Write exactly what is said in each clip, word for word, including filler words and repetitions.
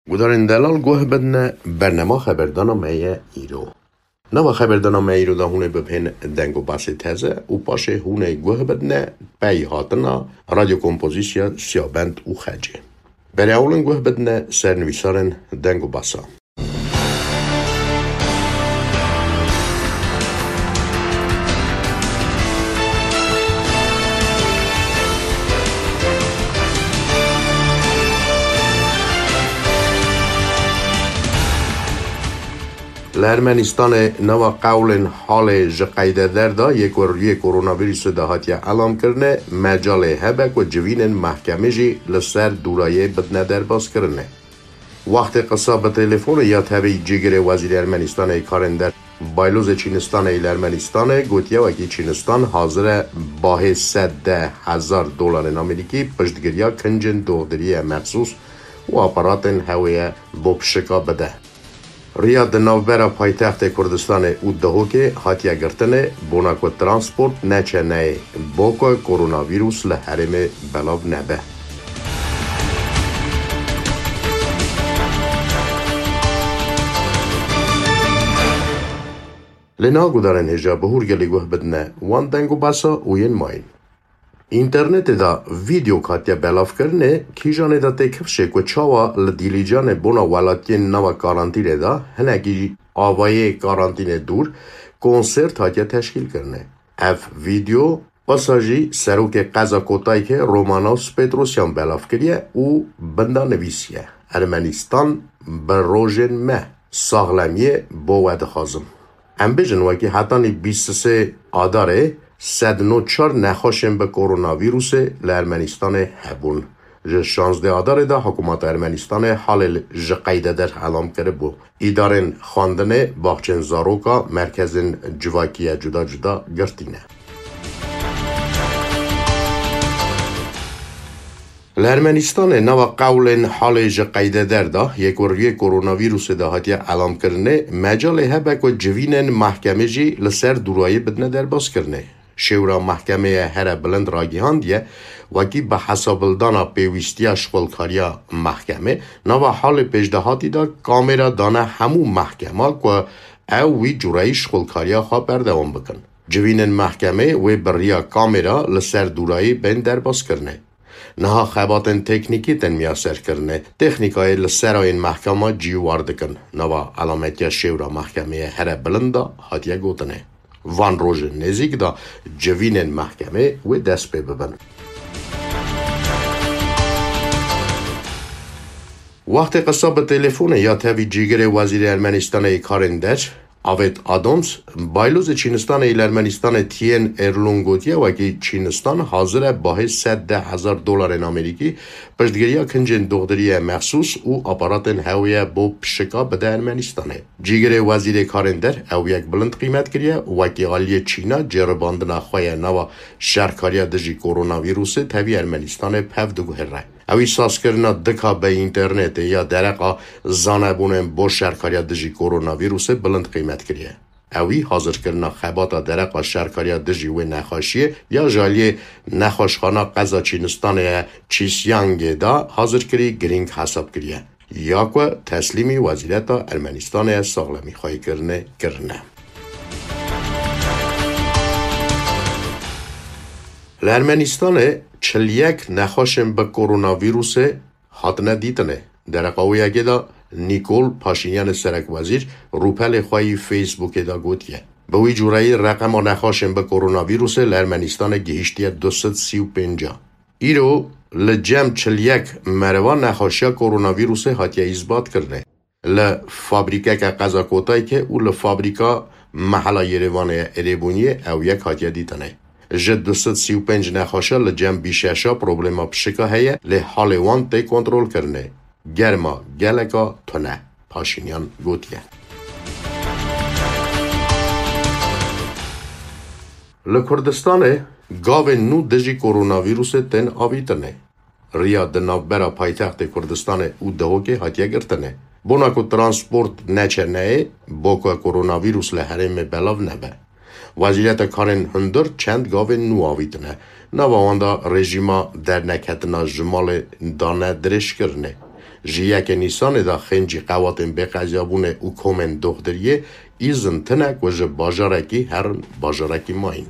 گودارن دلال گوه بدن برنامه خبردارنامه ایرو. نوا خبردارنامه ایرو دا هونه بپین دنگو باسی تزه و پاشه هونه گوه بدن پی هاتنا رادیو کمپوزیسیا سیابند و خجه. برای اولن گوه بدن سرنویسارن دنگو باسا. لرمنستان نوا قول حال جقیده در دا یک وری کرونا ویروس ده هاتیه علام کرنه مجال هبک و جوین محکمه جی لسر دورایه بدنه در باز کرنه. وقت قصاب تلفون یا تبی جگر وزیر ارمنستان کارندر بایلوز چینستان لرمنستان گوتیه و که چینستان حاضر باه صد هزار دلار امریکی پشتگیریا کنجن دودری مخصوص و اپارات هویه بپشکا بده. ریاد نوبرا پایتخت کردستان او دهو که هاتیه گرتنه بوناکو ترانسپورت نچه نه بوکو کرونا ویروس لحرم بلاو نبه. لنا گودارن هجا بهور گلی گوه بدنه وان دنگو باسا اوین ماین. اینترنت دا ویدیو کاتیا بلاف کرنه کیجانه دا تکفشه که چاوا لدیلیجان بونا ولاتین نوا کارانتینه دا هنگی آوای کارانتینه دور کنسرت هاتیا تشکیل کرنه. اف ویدیو پاساجی سروک قضا کوتایی که رومانوس پتروسیان بلاف کریه او بنده نویسیه. ارمنستان بر روژن مه ساغلمیه بود خازم. ام بجن وکی حتانی بیست و سه آداره صد و چهار نخوشن به کرونا ویروس لرمنستان هبون. ج شانزده آدار دا حکومت ارمنستان حال جقیده در علام کرده بو. ایدارن خواندن باخچن زاروکا مرکزن جواکیه جدا جدا گرتینه. لرمنستان نوا قول حال جقیده در دا یک وری کرونا ویروس دا هاتیه علام کرنه مجال هبک و جوینن محکمه جی لسر دورایی بدنه در باز کرنه. شورا محکمه هر بلند راگیهاندیه وکی به حساب دانا پیوستی اشغالکاریا محکمه نوا حال پیشدهاتی دا کامرا دانه همو محکمه که او وی جورایی اشغالکاریا خواه بردوام بکن. جوینن محکمه وی بریا کامرا لسر دورایی بین در باز کرنه. نها خباتن تکنیکی تن میاسر کرنه تکنیکای لسر این محکمه جیو واردکن نوا علامتی شورا محکمه هر بلندا هاتیه گوتنه. وان روز نزیک دا جوینن محکمه و دست پی ببن. وقت قصاب تلفون یا تاوی جیگر وزیر ارمنستان کارندر آوید آدامز بایلوز چینستان لرمنستان تین ارلونگوتیه و که چینستان حاضر باه صد هزار دلار امریکی پشتگیریا کنجن دودری مخصوص و اپارات هویه بو پشکا بده ارمنستانه. جیگر وزیر کارندر او یک بلند قیمت کریه و که آلی چینا جرباندن خواه نوا شرکاریا دجی کرونا ویروس تاوی ارمنستان پفدو گوهره. اوی ساز کرنا دکا به اینترنت یا درقا زانبونن با شرکاریا دجی کرونا ویروس بلند قیمت کریه. اوی حاضر کرنا خباتا درقا شرکاریا دجی و نخاشیه یا جالی نخاشخانا قضا چینستان چیسیانگ دا حاضر کری گرینگ حساب کریه. یا که تسلیمی وزیرتا ارمنستان ساغلمی خواهی کرنه کرنه. لرمنستان چل یک نخوشن به کرونا ویروس هاتنه دیتنه. در قوی اگه دا نیکول پاشینیان سرک وزیر روپل خواهی فیسبوک دا گوتیه. به وی جورایی رقم نخوشن به کرونا ویروس لرمنستان گهشتیه دوست سی و پنجا. ایرو لجم چل یک مروان نخوشیا کرونا ویروس هاتیه ایزباد کرده. لفابریکه که قضا کوتایی که او لفابریکا محلا یروان ایربونیه او یک هاتیه دیتنه. جد دوست سی و پنج نخواشه لجم بیششا پروبلما پشکا هیه لی حال وان تی کنترول کرنه. گرما گلکا تونه پاشینیان گوتیه. لکردستان گاو نو دجی کرونا ویروس تن آویتنه. ریا دناو برا پایتخت کردستان او دهو که هاتیه گرتنه. بوناکو ترانسپورت نچه نه بوکو کرونا ویروس لحرم بلاو نبه. وزیرت کارن هندر چند گاو نو آویدنه. نوانده رژیما در نکتنا جمال دانه درش کرنه. جیک نیسان دا خنجی قواتن بقیابونه و کومن دختریه ایزن تنک و جه باجارکی هرن باجارکی ماین.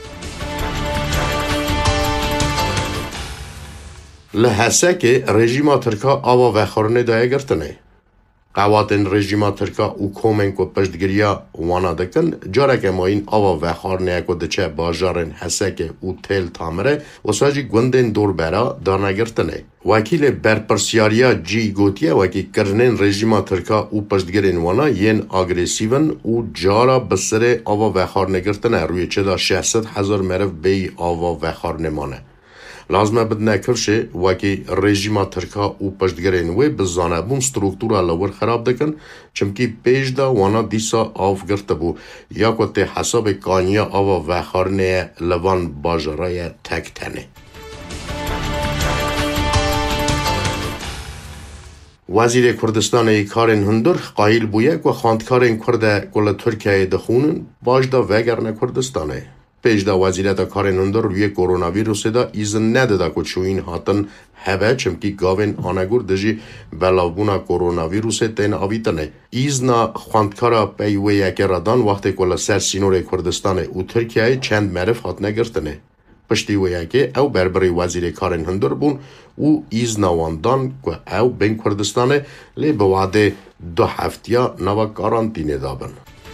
لحسه که رژیما ترکا آوا وخورنه دایه گرتنه. قواتن رژیما ترکا و کومن کو پشتگیریا وانا دکن جارک ماین آوا وخورنه کو دچه باجارن حسه که او تل تامره و ساجی گوندن دور برا دارنه گرتنه. وکیل برپرسیاریا جی گوتیه وکی کرنن رژیما ترکا و پشتگیرن وانا ین آگریسیون و جارا بسره آوا وخورنه گرتنه روی چه دا ششصد هزار مرف بی آوا وخورنه مانه. لازمه بدنه کرشه وکی رژیما ترکا و پشتگرین وی بزانه بون ستروکتورا لور خراب دکن چمکی پیش دا وانا دیسا آف گرته بو یا کتی حساب کانیا آوا وخارنه لوان باجرای تک تنه. وزیر کردستان کارن هندر قایل بویه که خاندکارن کرده کل ترکیه دخونن باش دا وگرنه کردستانه. پیش دا وزیرت کارن هندر روی کرونا ویروس دا ایزن نداده که چوین هاتن هبه چمکی گاوین آنگور دجی بلاوبونا کرونا ویروس تین آویتنه. ایزنا خواندکارا پیوه یکی رادان وقتی کل سر سینور کردستان او ترکیه چند معرف هات نگرتنه. پشتی و یکی او بربری وزیر کارن هندر بون او ایزنا واندان که او بین کردستانه لی بواده دو هفتیا نوا کارانتینه دابن.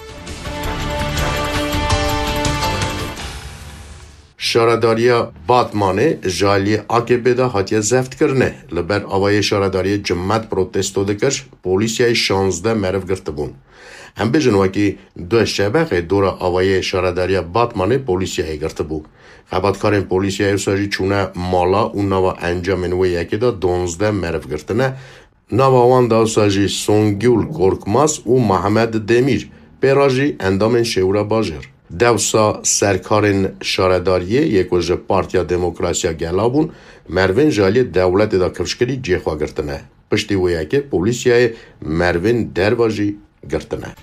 شارداریا باتمانه جالی آکبه دا هاتیه زفت کرنه لبر آوای شارداری جمعت پروتستو دکش پولیسیای شانزده مرف گرته بون. هم بجن وکی دو شبه دورا آوای شارداری باتمانه پولیسیای گرته بو. خباتکارین پولیسیای ساجی چونه مالا و نوا انجامن و یکی دا دونزده مرف گرتنه. نوا وان دا ساجی سونگیول کورکماس و محمد دمیر پیراجی اندامن شورا باجر. دوسا سرکارن شارداریه یک وجه پارتیا دموکراسیا گلابون مروین جالی دولت دا کرشکری جیخوا گرتنه. پشتی ویه که پولیسیای مروین درواجی گرتنه.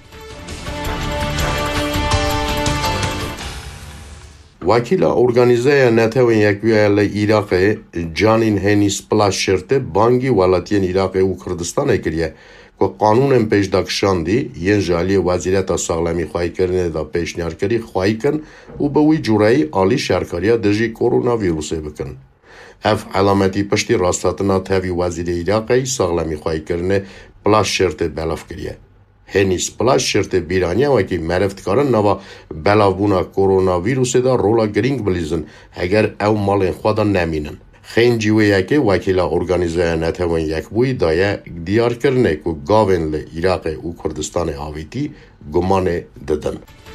وکیل ارگانیزه نتوین یکویه ایراق جانین هنیس پلاش شرطه بانگی ولاتین ایراق و کردستان کریه که قانون پیش داکشاندی ین جالی وزیرت ساغلمی خواهی کرنه دا پیشنیار کری خواهی کن و به وی جورایی آلی شرکاریا دجی کرونا ویروسه بکن. اف علامتی پشتی راستاتنا تاوی وزیر ایراقی ساغلمی خواهی کرنه پلاش شرط بلاف کریه. هنیس پلاش شرط بیرانیه وکی مرفت کارن نوا بلافبونا کرونا ویروسه دا رولا گرینگ بلیزن اگر او مالین خوادا نمینن. خین جیوه یکی وکیل ارگانیزه نتوان یک بوی دایه دیار کرنه که گاوین لی عراق و کردستان آویتی گمان ددن.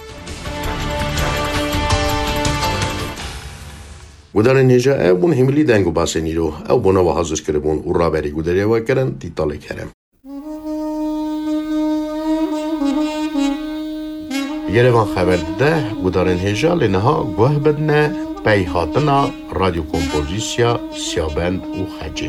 گودارن هجا او بون هملی دنگو باسه نیرو او بونا و حضر کربون او را بری گوداره و کرن دیتاله کرم. یروان خبر ده گودارن هجا لنها گوه بدنه پیهاتنا رادیو کمپوزیسیا سیابند و خجه.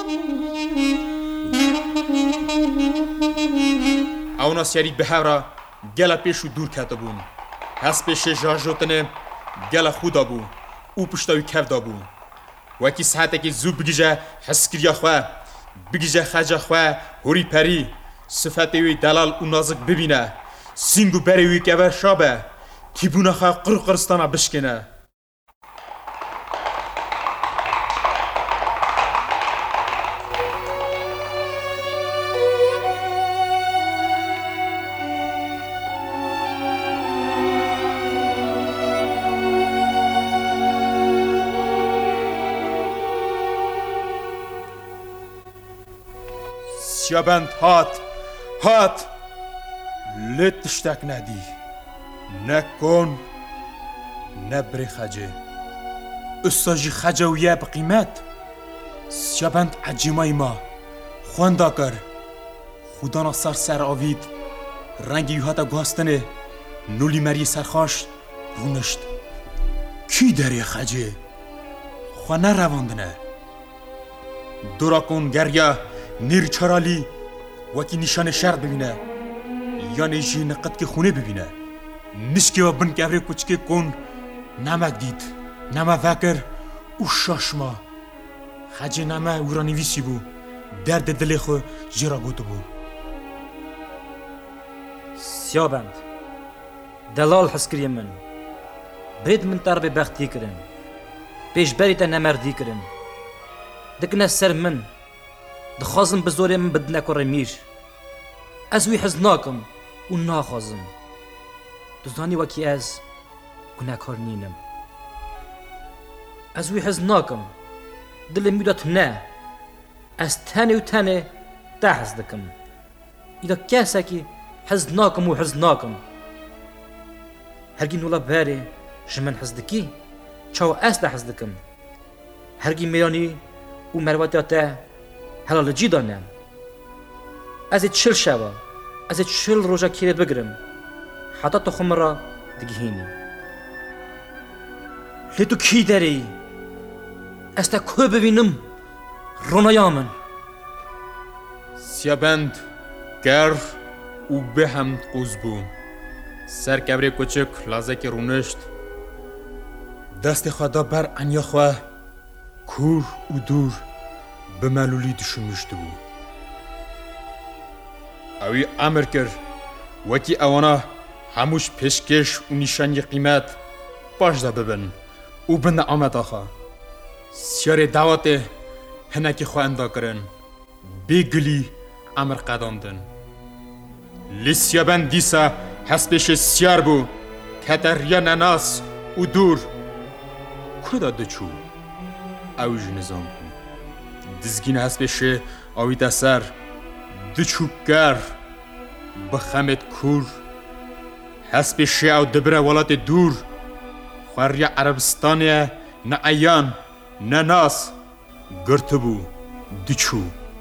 اونا سیاری به هورا گل پیشو دور کرده بون. هست پیش جاجوتنه گل خودا بون. او پشتاوی کرده بون. وکی ساعته که زود بگیجه حسکریا خواه. بگیجه خجه خواه هوری پری. صفته دلال و نازک ببینه. سینگو بریوی که بر شابه. کی بونه خواه قرق قرستانه بشکنه. سیابند هات هات لت تشتک ندی نکن نبری خجه استاجی خجه و یه بقیمت سیابند عجیمای ما خواندا کر خدا نصر سر آوید رنگی یوهاتا گاستنه نولی مری سرخاش رونشت کی داری خجه خوانه رواندنه دورا کن گریا نیر چرالی وکی نشان شرق ببینه یا نیجی نقد که خونه ببینه نشکی و بن کبری کچکی کن نمک دید نمه وکر او شاشما خجه نمه او را نویسی بو درد دل خو جرا گوتو بو. سیابند دلال حس کری من برید من تر به بختی کرن پیش بریت نمردی کرن دکنه سر من دخوازم بزوری من بدنه کره میر از وی حزناکم و ناخوازم دزانی وکی از گناهکار نینم از وی حزناکم دل میدات نه از تنه و تنه تحز دکم ایدا کسا که حزناکم و حزناکم هرگی نولا باری جمن حزدکی چاو اس ده حزدکم هرگی میرانی و مرواتاتا حلال جی دانم از چل شوا از چل روزا کیرت بگرم حتی تو خم را دگهینی لیتو کی داری از تا که ببینم رونایامن سیابند گر و به هم قوز بو سر کبری کوچک لازک رونشت دست خدا بر انیا خواه کور و دور به ملولی دشمشت بو اوی امر کر وکی اوانا هموش پیشکش و نشانی قیمت باش دا ببن و بند آمد آخا سیار دعوت هنکی خواه اندا کرن بگلی امر قداندن لیسیابن دیسا حسبش سیار بو کتر ریا نناس و دور کدا دچو اویج نظام بو دزگین حسبش آویده سر دچو گر بخمت کور حسبش او دبره ولات دور خواریا عربستانیه نه ایان نه ناس گرتبو دچو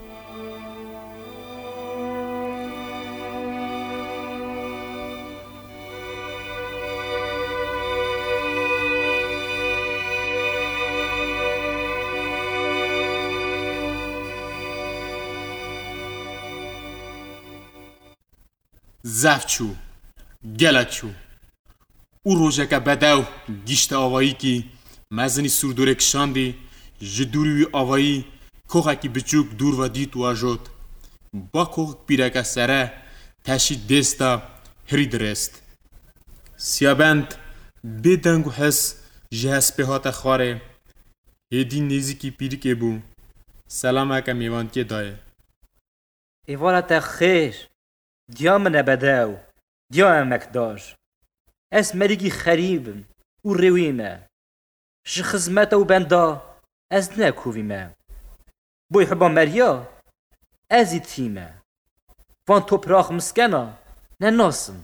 زفچو گلچو او روژه که بدو گیشت آوایی که مزنی سردوره کشاندی جدوری آوایی کوخه که بچوک دور و دیت واجد با کوخ پیرک سره تشید دستا هری درست سیابند بدنگ و حس جهس پهات خواره هدی نزیکی پیری که بو سلام که میوان که دایه ایوالت خیر دیا من بداو دیا مکداش از مریگی خریبم و رویمه ش خزمت و بندا از نکویمه بوی حبا مریا ازی تیمه وان توپراخ مسکنا نناسم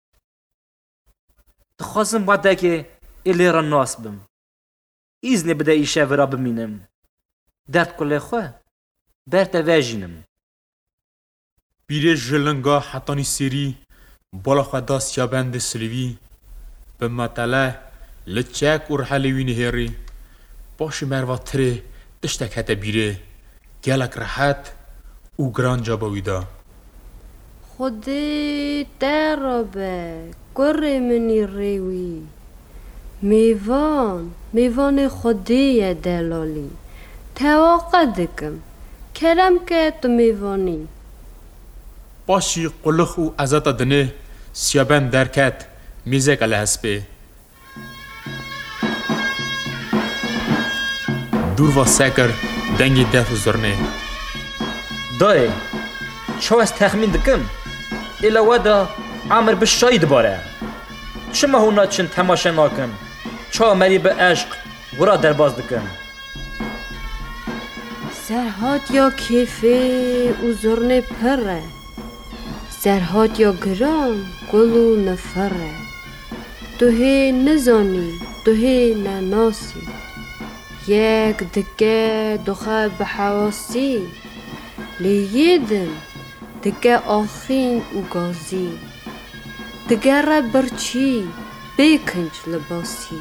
دخوازم بعده که ایلی را ناس بم ایزنی بده ایشه ورا بمینم درد کلی خواه برت واجینم بیره جلنگا حتانی سری بالا خدا سیابند سلوی به مطلع لچک و رحلوی نهری باش مرواتره دشتک حتی بیره گلک راحت و گران جا باویدا خودی درابه گره منی ریوی میوان میوان خودی دلالی توقع دکم کرم که تو میوانی باشی قلخ و ازتا دنه سیابند درکت میزک علی حسبه دور و سکر دنگی دف زرنه دای چو از تخمین دکم ایلا ودا عمر بشاید باره چما هونا چن تماشا ناکن چا مری به عشق ورا درباز دکن سرهات یا کیفه و زرنه پره سرهات یا گران گلو نفره تو هی نزانی تو هی نناسی یک دکه دخه بحواسی لیدن دکه آخین و گازی دگره برچی بیکنج لباسی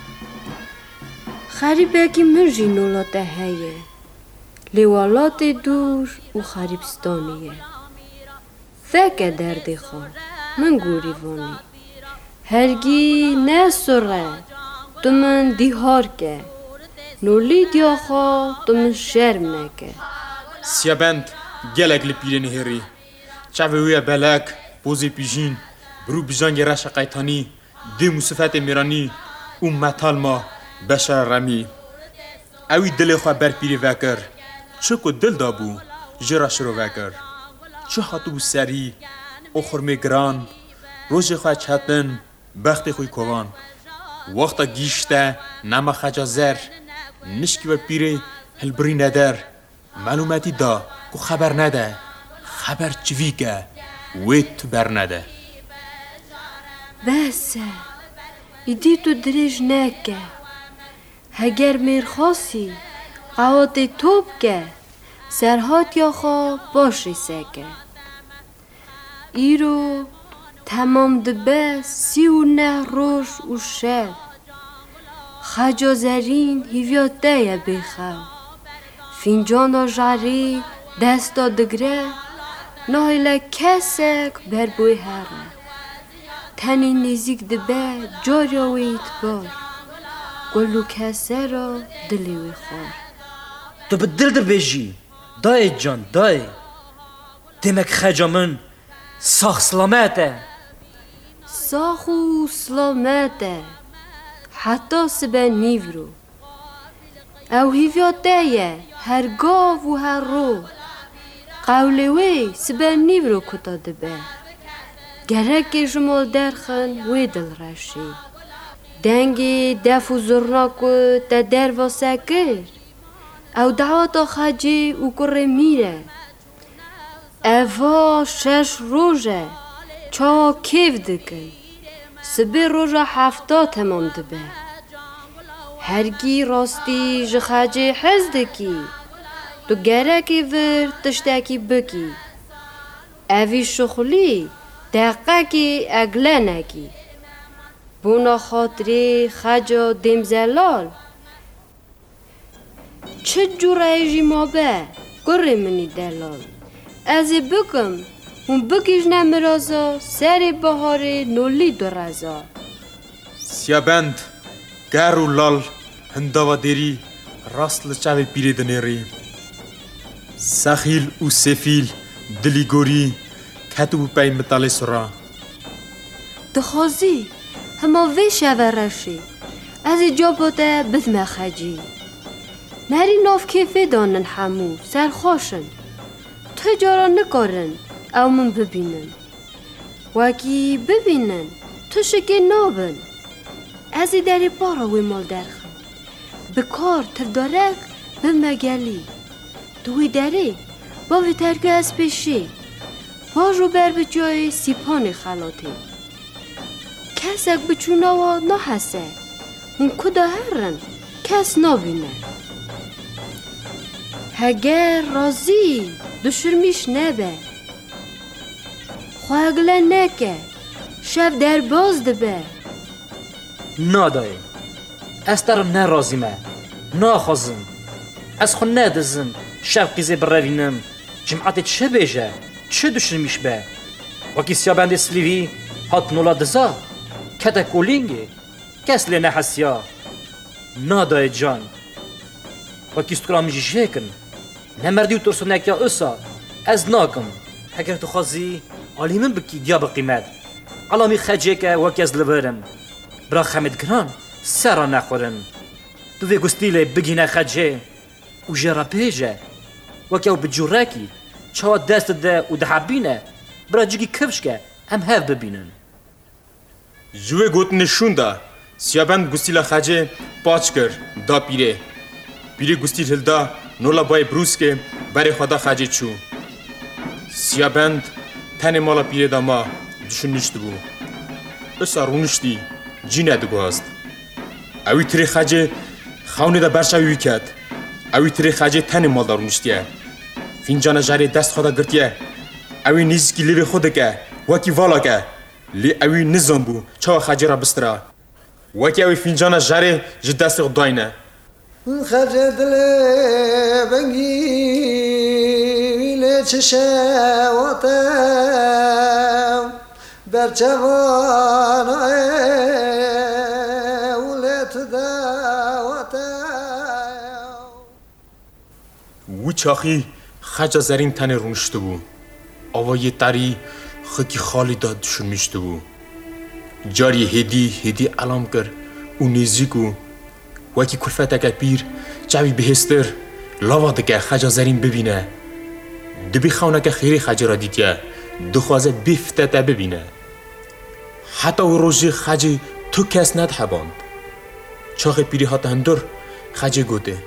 خریبه که مرجی نولاته هیه لیوالات دور و خریبستانیه فکر دردی خون من گوری وانی هرگی نسره تو من دیهار که نولی دیا خوا تو من شرم نکه سیابند گلک لپیره نهری چاویه بلک بوزی پیجین برو بیجانگ رش قیتانی دی مصفت میرانی و متال ما بشر رمی اوی دل خواه بر پیری وکر چکو دل دابو جراش رو وکر چه خاطو سری او خرمی گران روز خواه چهتن بخت خوی کوان وقتا گیشته نما خجا زر نشکی و پیری هلبری ندر معلوماتی دا کو خبر نده خبر چوی که ویت بر نده بسه ایدی تو درج نکه هگر میرخواسی قوات توب که سرهات یا خواه باشی سکه ایرو تمام دبه سی و نه روش و شب خجا زرین هیویات ده بخوا فینجان جاری دستا دگره نایل کسک بر بوی هره تنی نزیک دبه جاریا ویت بار گلو کسه را دلی وی خوار تو به دل در بیجی دای جان دای دمک خجا من ساخ سلامته ساخ و سلامته حتی سبه نیورو او هیویات ده هر گاو و هر رو قولوی سبه نیورو کتا دبه گرک جمال درخن وی دل رشی دنگی دف و زرناکو تا در واسه کر او دعوات خجی و کره میره اوه شش روزه چا کیف دکن سبه روزه هفتا تمام دبه هرگی راستی جخجی حز دکی تو گرکی ور تشتکی بکی اوی شخلی دقیقی اگله نکی بونا خاطری خجا دیم زلال چه جوره ایجی ما به گره منی دلال ازی بکم اون بکیش نمرازا سر بهاری نولی دو رزا سیابند گر و لال هنداوا دیری راست لچاوی پیری دنیری سخیل و سفیل دلی گوری کتو پای متالی سرا دخوازی هما وی شوه رشی از جا بوده بزم خجی نری ناف کیفه دانن همو سرخوشن تجارا نکارن او من ببینن وکی ببینن تو شکی نابن ازی داری بارا وی مال درخم بکار تردارک بمگلی دوی داری با وی ترکه از پیشی با رو بر به جای سیپان خلاتی کسک بچونا و نحسه اون کدا هرن کس نابینه هگر رازی دشرمیش نبه خواهگله نکه شب در باز دبه نادای از ترم نرازیمه ناخوازم از خون ندزم شب قیزه بروینم جمعات چه بیجه چه دشرمیش به وکی سیابند سلیوی هات نولا دزا کتا کولینگی کس لی نحسیا نادای جان وکی استکرامی جیکن نمردی و ترسو نکیا اصا از ناکم اگر تو خوازی آلی من بکی دیا بقیمت علامی خجه که وکی از لبرم برا خمید گران سرا نخورن تو وی گستیله بگینه خجه و جرا پیجه وکی او بجوراکی چاوا دست ده و دحبینه برا جگی کفش که هم هف ببینن جوه گوت نشون دا سیابند گستیلا خجه پاچ کر دا پیره پیره گستیل هلدا نولا بای بروز که بری خدا خجه چو سیابند تن مالا پیره دا ما دشون نشت بو اسا رونشتی جی ندگو هست اوی تری خجه خونه دا برشوی کد اوی تری خجه تن مال دا رونشتیه فینجان جاری دست خدا گرتیه اوی نیزکی لیوی خوده که وکی والا که لی اوی نظام بو چاو خجه را بسترا وکی اوی فینجان جاری جی دست خود داینه خجه دل بگیل چشه واتم بر جوان اولت دواتم و چاخی خجا زرین تن رونشته بو آوای تری خکی خالی داد شون میشته بو جاری هدی هدی علام کر و نزیکو وکی کلفت که پیر جوی بهستر لاوا دکه خجا زرین ببینه دبی خونه که خیری خجا را دیتیه دخوازه بیفته تا ببینه حتی و روژی خجی تو کس ند حباند چاق پیری ها تندر خجی گوده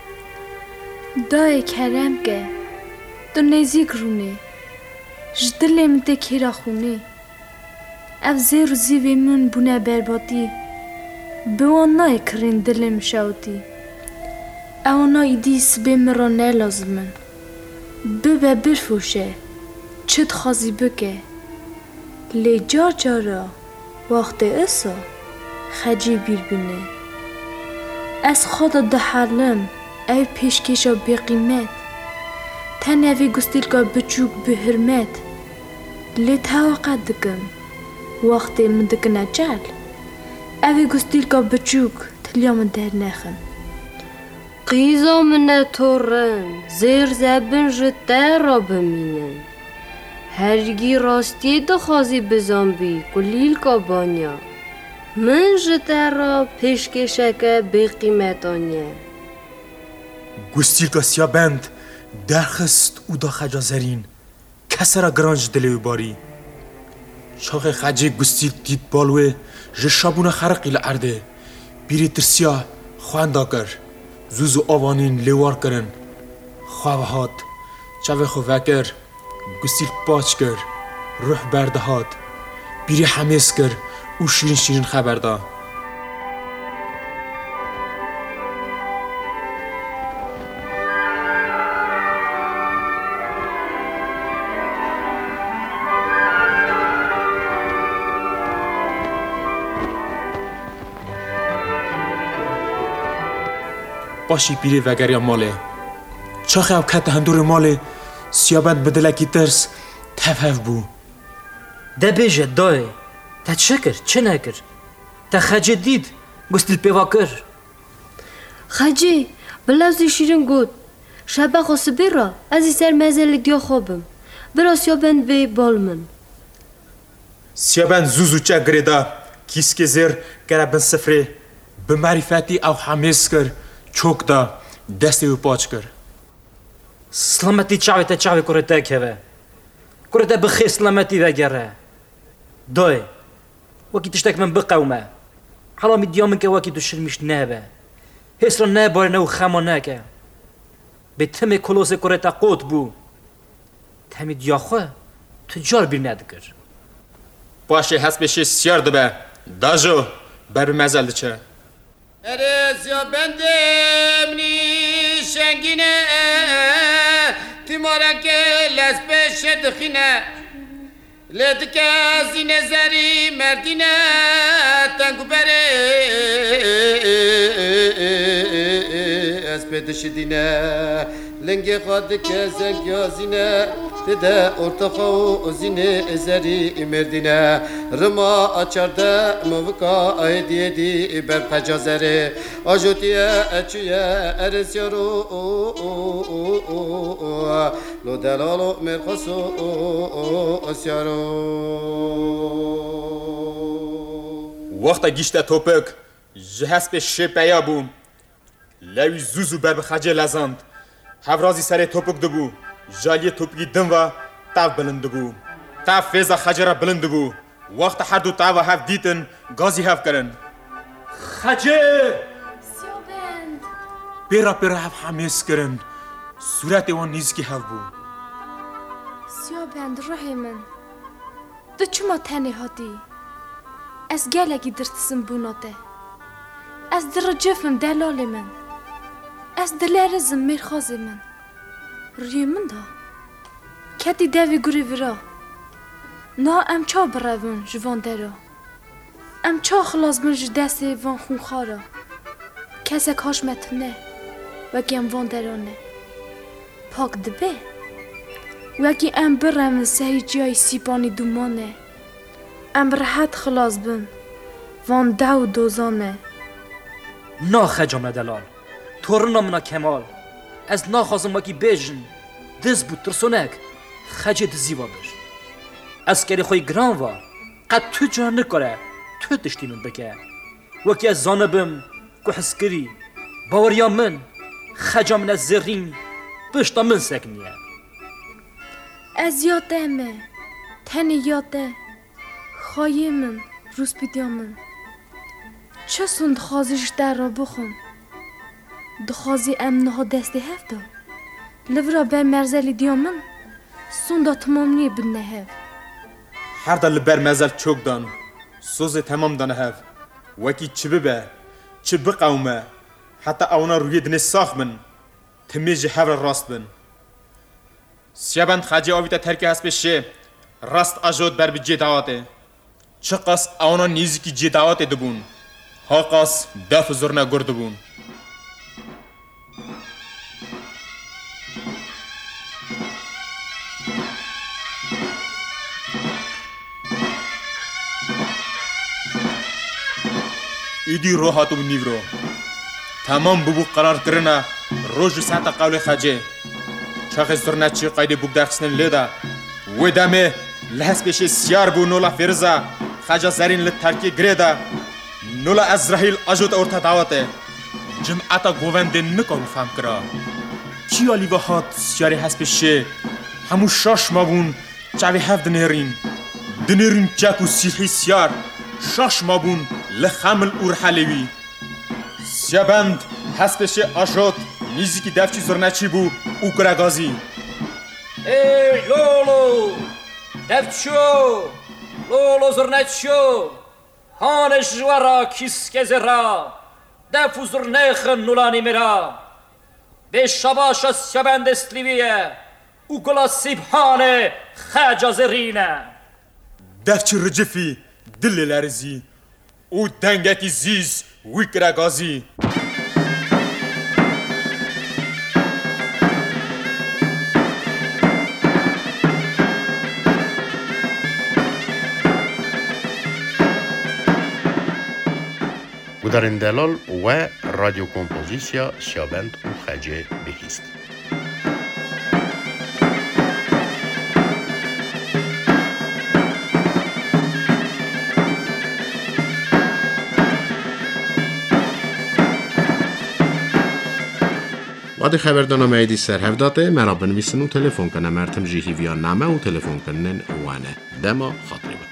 دای کرم که تو نزیک رونه جدلم ده کیرا خونه اف زیر و زیوی من بونه برباتی بوان نای کرین دلم شاوتی او نای دیس بمرا نلازمن ببه برفوشه چت خازی بکه لی جار جارا وقت اسا خجی بیر بینه از خدا ده حرلم ای پیشکشا بی قیمت تن اوی گستیل که بچوک به حرمت لی توقع دکم وقت من دکنه جل اوی گستیل که بچوک تلیام در نخم قیزا من تورن زیر زبن جده را بمینن هرگی راستی دخوازی بزنبی کلیل که بانیا من جده را پیشکشکه بی قیمتانیه گستیل که سیا بند درخست او دا خجا زرین کسر گرانج دلیو باری چاق خجی گستیل دید بالوه جشابون خرقی لعرده بیری ترسیا خواندا کر زوزو آوانین لیوار کرن خواه هات چاوه خو وکر گستیل پاچ کر روح برده هات بیری حمیس کر او شیرین شیرین خبر دا باشی پیری وگریا ماله چاخه او کت هندور ماله سیابند بدلکی ترس تفهف بو ده بیجه دای تا چه کر چه نکر تا خجه دید گستیل پیوا کر خجی بلازی شیرین گود شبه خواسته بیرا از این سر مزلی دیا خوابم برا سیابند بی بالمن سیابند زوزو چه گریدا کیس که زیر گره بن سفره به معرفتی او حمیس کر چوک دا دستی و پاچ کر سلامتی چاوی تا چاوی کره تا که کره تا بخی سلامتی وگره دای وکی تشتک من بقومه حالا می دیامن که وکی تو شرمیش نبه حس را نباره نو خما نکه به تم کلوس کره تا قوت بو تمی دیاخوه تجار بیر ندکر باشه هست بشه سیار دبه داجو بر مزل چه ارز یا بندم نیشنگینه تیمارا که لسبش دخینه لدکه زینه زری مردینه تنگو بره از پیدش دینه لنگ خواهد که زنگیازینه تده ارتخا و زینه زری مردینه رما آچارده موکا آیدی دی بر پجازره آجوتیه اچویه ارسیارو لو دلالو مرخصو اسیارو وقتا گیشت توپک جهاز به شپیا بوم لوی زوزو بر بخجه لزاند هفرازی سر توپک دبو جالی توپکی دم و تاف بلند بو تاف فیزا خجره بلند بو وقت هر دو تاف و هف دیتن گازی هف کرن خجه سیابند پیرا پیرا هف حمیس کرن صورت وان نیزکی هف بو سیابند روح من دو چما تنی هاتی از گلگی درتسم بوناته از در جفم دلال من از دلارزم میرخاز من روی من دا کتی دوی گوری ورا نا ام چا برون جوان درا ام چا خلاص من جدست وان خون خارا کسک هاش متنه وکی ام وان درانه پاک دبه وکی ام برم سهی جای سیپانی دومانه ام راحت خلاص بم وان دو دوزانه نا خجام دلال تورنا منا کمال از نا خازم وکی بیجن دز بود ترسونک خجه دزی و بر از کری خوی گران و قد تو جان نکاره تو تشتی من بکه وکی از زانبم که حس کری باوریا من خجا من از زرین پشتا من سکنیه از یادمه تنی یاده خواهی من روز بیدیا من چه سون دخوازیش در را بخون دخوازی امنه ها دستی هفته لورا بر مرزلی دیا من سون دا تمام نیه بنه هف هر دا لبر مزل چوک دان سوز تمام دانه هف وکی چه ببه چه بقومه حتی اونا روی دنه ساخ من تمیج حور راست بن سیابند خجی آویتا ترکی هست بشه راست آجود بر بی جداواته چه قاس اونا نیزی کی جداواته دبون ها قاس دف زرنا گرد بون ایدی رو هاتو نیورو تمام ببو قرار کرنا روز ساعت قول خجه چاخ زرنا چی قاید بوک درخسن لیدا و دمه لحظ بشه سیار بو نولا فرزا خجا زرین لترکی گریدا نولا ازرائیل آجود ارتا دعوته جمعتا گوونده نکارو فهم کرا چی آلی و هات سیاری هست بشه همو شاش ما بون چاوی هفت دنیرین دنیرین چاکو سیحی سیار شاش ما بون لخمل اور حلوی سیابند هست بشه آجود نیزی که دفچی زرنچی بو او کرگازی ای لولو دفچو لولو زرنچو هانش جوارا کیسکه زرا دفو زرنخ نولانی مرا به شباش سیابند استلیویه او گلا سیبهانه خجا زرینه دفچی رجفی دل لرزی او دنگتی زیز وی کرگازی Gudarin Delal و رادیو کمپوزیسیا سیابند و خجه بهیست. وادی خبردارنامه ایدی سرهفداته مرا بنویسن و تلفن کنه مرتم جیهی ویا نامه و تلفن کنن وانه دما خاطری بود.